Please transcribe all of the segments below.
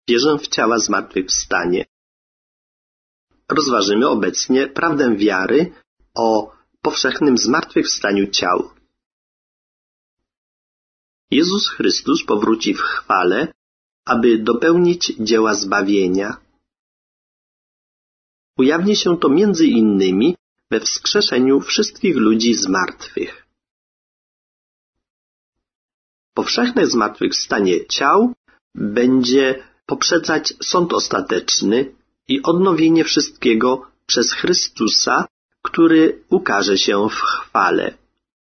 Wierzę w ciała zmartwychwstanie. Rozważymy obecnie prawdę wiary o powszechnym zmartwychwstaniu ciał. Jezus Chrystus powróci w chwale, aby dopełnić dzieła zbawienia. Ujawni się to między innymi we wskrzeszeniu wszystkich ludzi z martwych. Powszechne zmartwychwstanie ciał będzie poprzedzać sąd ostateczny i odnowienie wszystkiego przez Chrystusa, który ukaże się w chwale.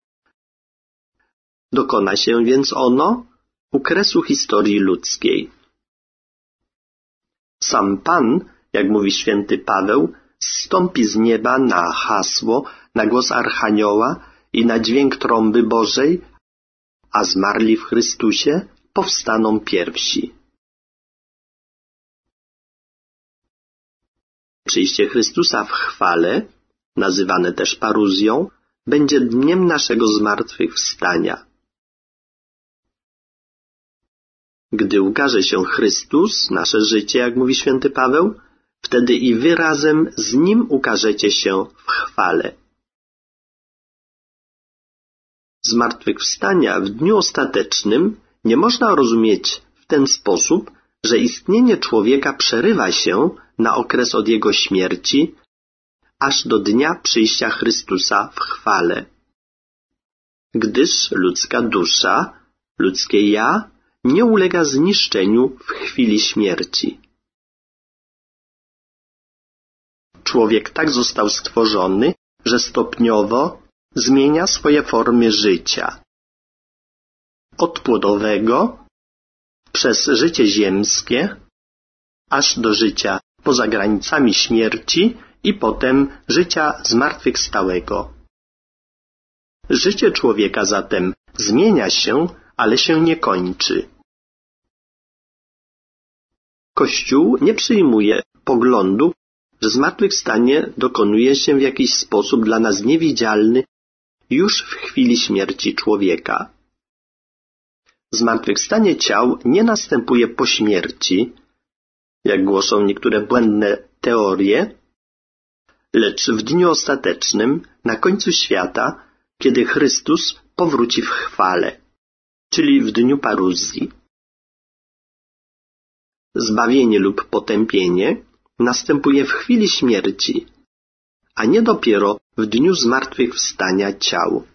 Dokona się więc ono u kresu historii ludzkiej. Sam Pan, jak mówi święty Paweł, zstąpi z nieba na hasło, na głos archanioła i na dźwięk trąby Bożej, a zmarli w Chrystusie powstaną pierwsi. Przyjście Chrystusa w chwale, nazywane też paruzją, będzie dniem naszego zmartwychwstania. Gdy ukaże się Chrystus, nasze życie, jak mówi święty Paweł, wtedy i wy razem z Nim ukażecie się w chwale. Zmartwychwstania w dniu ostatecznym nie można rozumieć w ten sposób, że istnienie człowieka przerywa się na okres od jego śmierci, aż do dnia przyjścia Chrystusa w chwale. Gdyż ludzka dusza, ludzkie ja, nie ulega zniszczeniu w chwili śmierci. Człowiek tak został stworzony, że stopniowo zmienia swoje formy życia. Od płodowego, przez życie ziemskie, aż do życia poza granicami śmierci i potem życia zmartwychwstałego. Życie człowieka zatem zmienia się, ale się nie kończy. Kościół nie przyjmuje poglądu, że zmartwychwstanie dokonuje się w jakiś sposób dla nas niewidzialny już w chwili śmierci człowieka. Zmartwychwstanie ciał nie następuje po śmierci, jak głoszą niektóre błędne teorie, lecz w dniu ostatecznym, na końcu świata, kiedy Chrystus powróci w chwale, czyli w dniu paruzji. Zbawienie lub potępienie następuje w chwili śmierci, a nie dopiero w dniu zmartwychwstania ciał.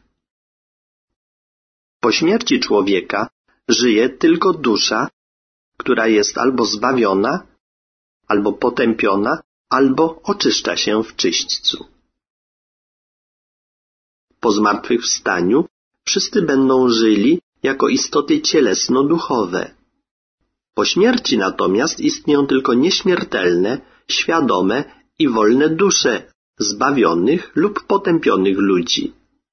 Po śmierci człowieka żyje tylko dusza, która jest albo zbawiona, albo potępiona, albo oczyszcza się w czyśćcu. Po zmartwychwstaniu wszyscy będą żyli jako istoty cielesno-duchowe. Po śmierci natomiast istnieją tylko nieśmiertelne, świadome i wolne dusze zbawionych lub potępionych ludzi.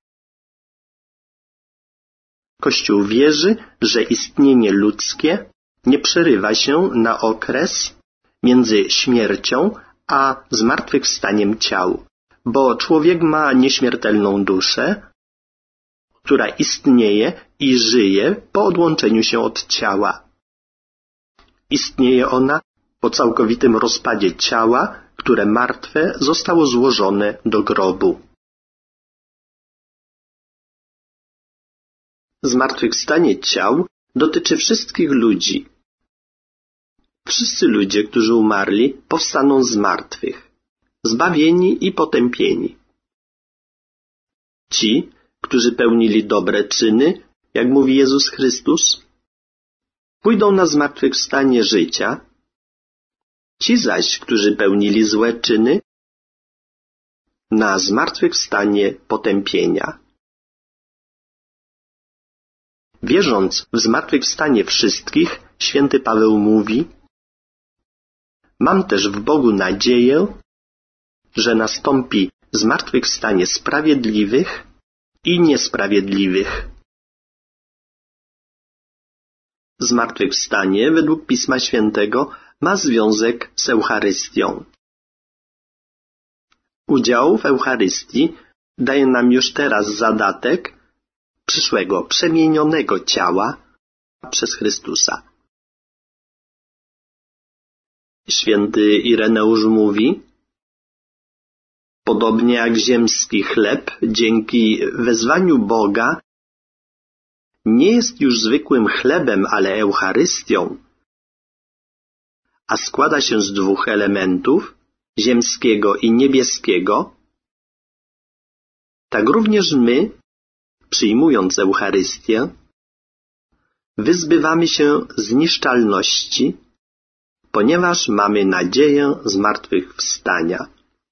Kościół wierzy, że istnienie ludzkie nie przerywa się na okres między śmiercią a zmartwychwstaniem ciał, bo człowiek ma nieśmiertelną duszę, która istnieje i żyje po odłączeniu się od ciała. Istnieje ona po całkowitym rozpadzie ciała, które martwe zostało złożone do grobu. Zmartwychwstanie ciał dotyczy wszystkich ludzi. Wszyscy ludzie, którzy umarli, powstaną z martwych, zbawieni i potępieni. Ci, którzy pełnili dobre czyny, jak mówi Jezus Chrystus, pójdą na zmartwychwstanie życia, ci zaś, którzy pełnili złe czyny, na zmartwychwstanie potępienia. Wierząc w zmartwychwstanie wszystkich, święty Paweł mówi: mam też w Bogu nadzieję, że nastąpi zmartwychwstanie sprawiedliwych i niesprawiedliwych. Zmartwychwstanie według Pisma Świętego ma związek z Eucharystią. Udział w Eucharystii daje nam już teraz zadatek przyszłego, przemienionego ciała przez Chrystusa. Święty Ireneusz mówi: podobnie jak ziemski chleb, dzięki wezwaniu Boga, nie jest już zwykłym chlebem, ale Eucharystią, a składa się z dwóch elementów, ziemskiego i niebieskiego, tak również my, przyjmując Eucharystię, wyzbywamy się zniszczalności, ponieważ mamy nadzieję zmartwychwstania.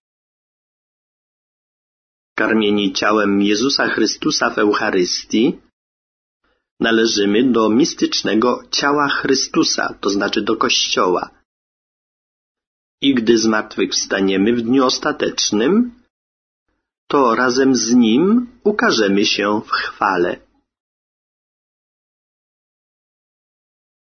Karmieni ciałem Jezusa Chrystusa w Eucharystii, należymy do mistycznego ciała Chrystusa, to znaczy do Kościoła. I gdy zmartwychwstaniemy w dniu ostatecznym, to razem z Nim ukażemy się w chwale.